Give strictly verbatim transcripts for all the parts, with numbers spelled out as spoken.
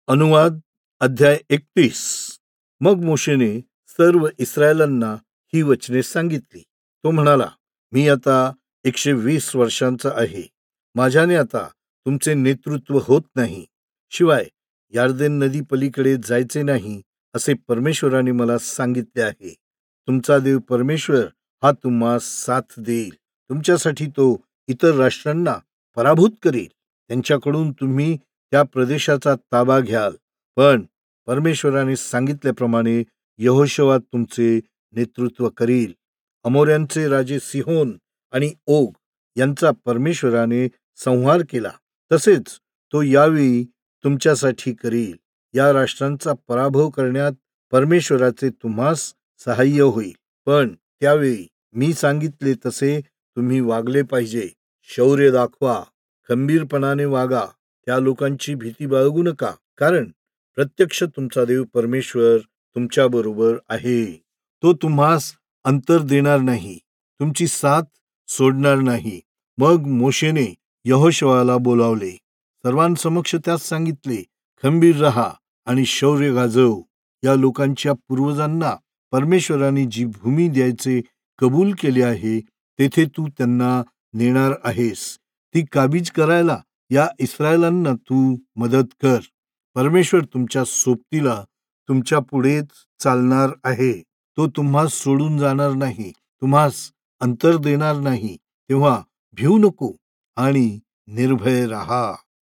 अनुवाद अध्याय एकतीस. मग मोशेने सर्व इस्रायलांना ही वचने सांगितली. तो म्हणाला, मी आता एकशे वीस वर्षांचा आहे. माझ्याने आता तुमचे नेतृत्व होत नाही. शिवाय यार्देन नदी पलीकडे जायचे नाही असे परमेश्वराने मला सांगितले आहे. तुमचा देव परमेश्वर हा तुम्हाला साथ देईल. तुमच्यासाठी तो इतर राष्ट्रांना पराभूत करेल. त्यांच्याकडून तुम्ही त्या प्रदेशाचा ताबा घ्याल. पण परमेश्वराने सांगितल्याप्रमाणे यहोशुवा तुमचे नेतृत्व करील. अमोऱ्यांचे राजे सिहोन आणि ओग यांचा परमेश्वराने संहार केला, तसेच तो यावेळी तुमच्यासाठी करील. या राष्ट्रांचा पराभव करण्यात परमेश्वराचे तुम्हास सहाय्य होईल. पण त्यावेळी मी सांगितले तसे तुम्ही वागले पाहिजे. शौर्य दाखवा, खंबीरपणाने वागा. त्या लोकांची भीती बाळगू नका, कारण प्रत्यक्ष तुमचा देव परमेश्वर तुमच्या बरोबर आहे. तो तुम्हास अंतर देणार नाही, तुमची साथ सोडणार नाही. मग मोशेने यहोशुवाला बोलावले, सर्वांसमक्ष त्यास सांगितले, खंबीर रहा आणि शौर्य गाजव. या लोकांच्या पूर्वजांना परमेश्वराने जी भूमी द्यायचे कबूल केले आहे, तेथे तू त्यांना नेणार आहेस. ती काबीज करायला या इस्रायलांना तू मदत कर. परमेश्वर तुमच्या सोबतीला तुमच्या पुढेच चालणार आहे. तो तुम्हास सोडून जाणार नाही, तुम्हास अंतर देणार नाही. तेव्हा भिवू नको आणि निर्भय राहा.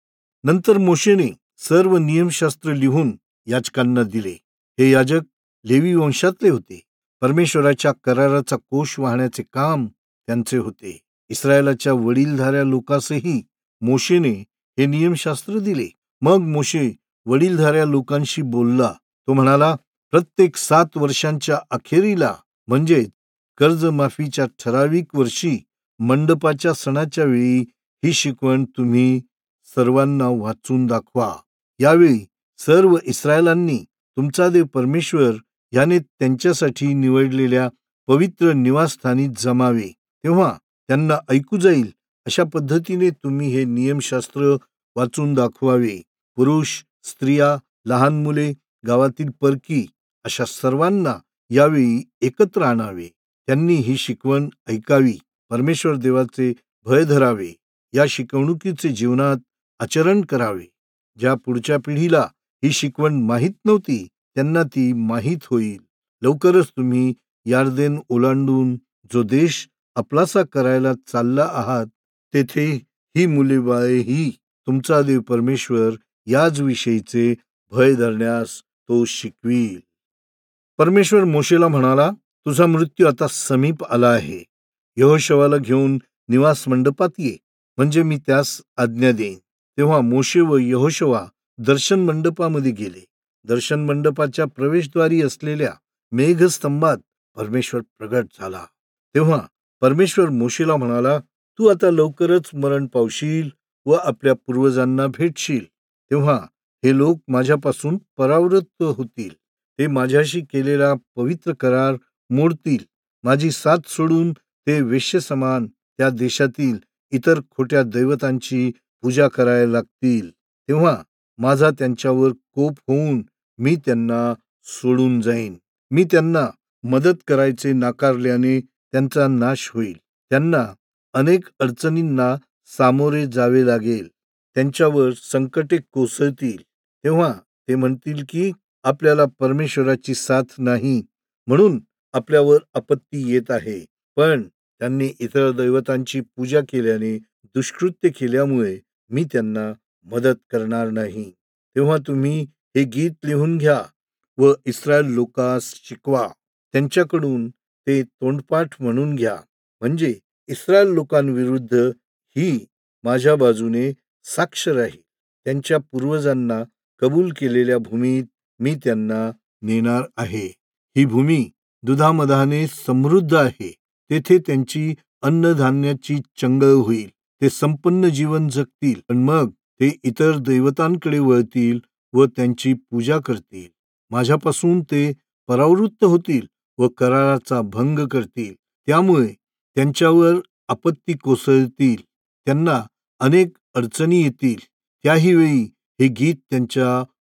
नंतर मोशेने सर्व नियमशास्त्र लिहून याजकांना दिले. हे याजक लेवी वंशातले होते. परमेश्वराच्या कराराचा कोश वाहण्याचे काम त्यांचे होते. इस्रायलाच्या वडीलधाऱ्या लोकांसही मोशेने हे नियमशास्त्र दिले. मग मोशे वडीलधाऱ्या लोकांशी बोलला. तो म्हणाला, प्रत्येक सात वर्षांच्या अखेरीला म्हणजे कर्जमाफीच्या ठराविक वर्षी मंडपाच्या सणाच्या वेळी ही शिकवण तुम्ही सर्वांना वाचून दाखवा. यावेळी सर्व इस्रायलांनी तुमचा देव परमेश्वर याने त्यांच्यासाठी निवडलेल्या पवित्र निवासस्थानी जमावे. तेव्हा त्यांना ऐकू जाईल अशा पद्धतीने तुम्ही हे नियमशास्त्र वाचून दाखवावे. पुरुष, स्त्रिया, लहान मुले, गावातील परकी अशा सर्वांना यावेळी एकत्र आणावे. त्यांनी ही शिकवण ऐकावी. परमेश्वर देवाचे भय धरावे. या शिकवणुकीचे जीवनात आचरण करावे. ज्या पुढच्या पिढीला ही शिकवण माहीत नव्हती त्यांना ती माहीत होईल. लवकरच तुम्ही यार्देन ओलांडून जो देश आपलासा करायला चालला आहात, तेथे ही मुलेबाळेही तुमचा देव परमेश्वर याच विषयीचे भय धरण्यास तो शिकवील. परमेश्वर मोशेला म्हणाला, तुझा मृत्यू आता समीप आला आहे. यहोशुवाला घेऊन निवास मंडपात ये, म्हणजे मी त्यास आज्ञा देईन. तेव्हा मोशे व यहोशुवा दर्शन मंडपामध्ये गेले. दर्शन मंडपाच्या प्रवेशद्वारी असलेल्या मेघस्तंभात परमेश्वर प्रगट झाला. तेव्हा परमेश्वर मोशेला म्हणाला, तू आता लवकरच मरण पावशील व आपल्या पूर्वजांना भेटशील. तेव्हा हे लोक माझ्यापासून परावृत्त होतील. ते माझ्याशी केलेला पवित्र करार मोडतील. माझी साथ सोडून ते वेश्येसमान त्या देशातील इतर खोट्या दैवतांची पूजा करायला लागतील. तेव्हा माझा त्यांच्यावर कोप होऊन मी त्यांना सोडून जाईन. मी त्यांना मदत करायचे नाकारल्याने त्यांचा नाश होईल. त्यांना अनेक अडचणींना सामोरे जावे लागेल. त्यांच्यावर संकटे कोसळतील. तेव्हा ते म्हणतील की आपल्याला परमेश्वराची साथ नाही, म्हणून आपल्यावर आपत्ती येत आहे. पण त्यांनी इतर दैवतांची पूजा केल्याने, दुष्कृत्य केल्यामुळे मी त्यांना मदत करणार नाही. तेव्हा तुम्ही हे गीत लिहून घ्या व इस्रायल लोकांस शिकवा. त्यांच्याकडून ते तोंडपाठ म्हणून घ्या, म्हणजे इस्रायल लोकांविरुद्ध ही माझ्या बाजूने साक्ष राहील. त्यांच्या पूर्वजांना कबूल केलेल्या भूमीत मी त्यांना नेणार आहे. ही भूमी दुधामधाने समृद्ध आहे. तेथे त्यांची अन्नधान्याची चंगळ होईल. ते संपन्न जीवन जगतील. पण मग ते इतर दैवतांकडे वळतील व त्यांची पूजा करतील. माझ्यापासून ते परावृत्त होतील व कराराचा भंग करतील. त्यामुळे त्यांच्यावर आपत्ती कोसळतील. त्यांना अनेक अडचणी येतील. त्याही वेळी हे गीत त्यांच्या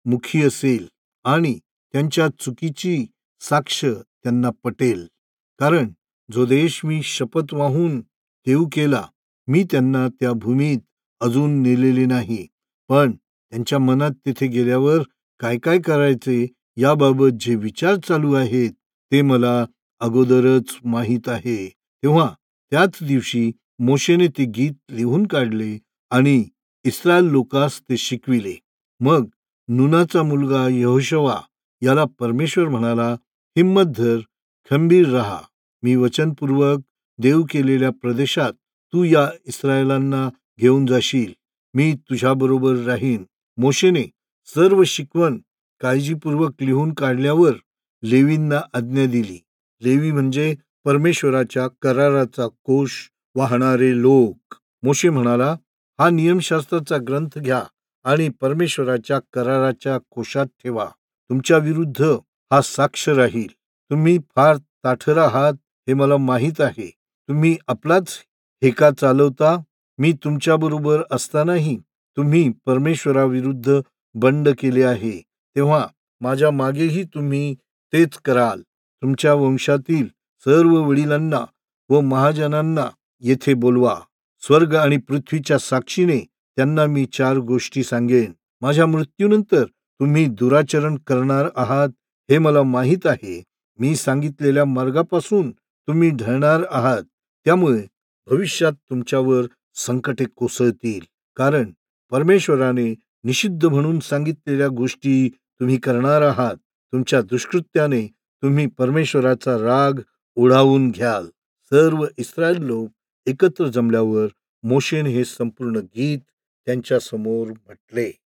मुखी असेल आणि त्यांच्या चुकीची साक्ष त्यांना पटेल. कारण जो देश मी शपथ वाहून देऊ केला, मी त्यांना त्या भूमीत अजून नेलेले नाही. पण त्यांच्या मनात तिथे गेल्यावर काय काय करायचे याबाबत जे विचार चालू आहेत ते मला अगोदरच माहीत आहे. तेव्हा त्याच दिवशी मोशेने ते गीत लिहून काढले आणि इस्रायल लोकास ते शिकविले. मग नूनाचा मुलगा यहोशवा याला परमेश्वर म्हणाला, हिम्मत धर, खंबीर राहा. मी वचनपूर्वक देव केलेल्या प्रदेशात तू या इस्रायलांना घेऊन जाशील. मी तुझ्याबरोबर राहीन. मोशेने सर्व शिकवण काळजीपूर्वक लिहून काढल्यावर लेवींना आज्ञा दिली. लेवी म्हणजे परमेश्वराच्या कराराचा कोश वाहणारे लोक. मोशे म्हणाला, हा नियमशास्त्राचा ग्रंथ घ्या आणि परमेश्वराच्या कराराच्या कोशात ठेवा. तुमच्या विरुद्ध हा साक्ष राहील. तुम्ही फार ताठर आहात हे मला माहीत आहे. तुम्ही आपलाच हेका चालवता. मी तुमच्याबरोबर असतानाही तुम्ही परमेश्वराविरुद्ध बंड केले आहे. तेव्हा माझ्या मागेही तुम्ही तेच कराल. तुमच्या वंशातील सर्व वडिलांना व महाजनांना येथे बोलवा. स्वर्ग आणि पृथ्वीच्या साक्षीने त्यांना मी चार गोष्टी सांगेन. माझ्या मृत्यूनंतर तुम्ही दुराचरण करणार आहात हे मला माहीत आहे. मी सांगितलेल्या मार्गापासून तुम्ही ढळणार आहात. त्यामुळे भविष्यात तुमच्यावर संकटे कोसळतील. कारण परमेश्वराने निषिद्ध म्हणून सांगितलेल्या गोष्टी तुम्ही करणार आहात. तुमच्या दुष्कृत्याने तुम्ही परमेश्वराचा राग ओढावून घ्याल. सर्व इस्रायल लोक एकत्र जमल्यावर मोशेने हे संपूर्ण गीत त्यांच्या समोर म्हटले.